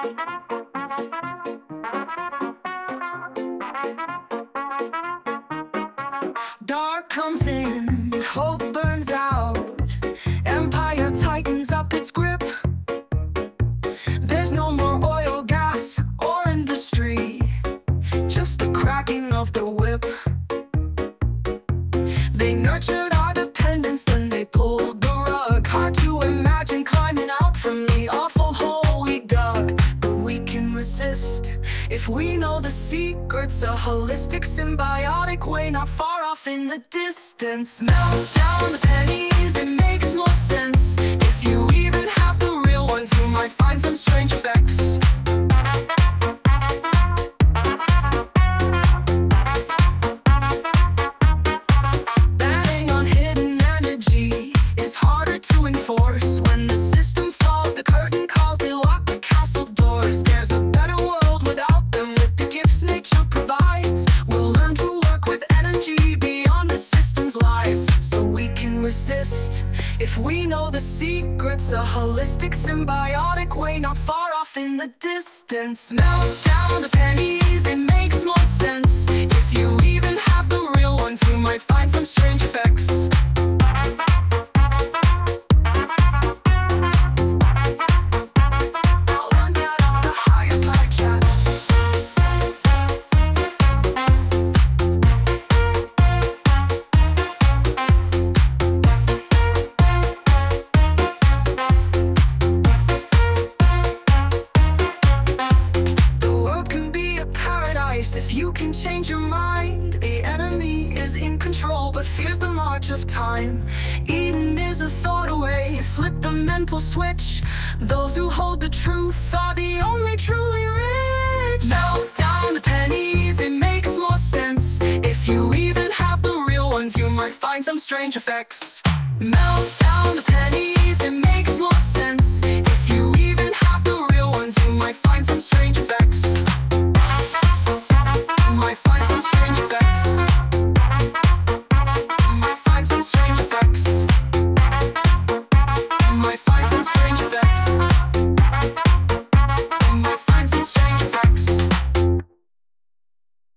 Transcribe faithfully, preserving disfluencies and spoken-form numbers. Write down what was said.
Dark comes in, hope burns out. Empire tightens up its grip. There's no more oil, gas, or industry, just the cracking of the whip. They nurtured our dependence, then they pulled the rug. Hard to imagine climbing out from the awful hole we dug. But we can resist if we know the secret's a holistic, symbiotic way, not far off in the distance. Melt down the pennies, it makes more sense. If you even have the real ones, you might find some strange effects. Batting on hidden energy is harder to enforce. When the system falls, the curtain calls, they lock the castle doors. There's a better world without them, with the gifts nature provides. We'll learn to work with energy beyond the system's lies, so we can resist if we know the secret's a holistic, symbiotic way, not far off in the distance. Melt down the pennies, it makes more sense. If you even have the real ones, you might find some strange effects. I'll learn that on the highest light chat. The world can be a paradise if you can change your mind. The enemy is in control but fears the march of time. Eden is a thought away, flip the mental switch. Those who hold the truth are the only truly rich. Melt down the pennies, it makes more sense. If you even have the real ones, you might find some strange effects. Melt down the pennies, it makes more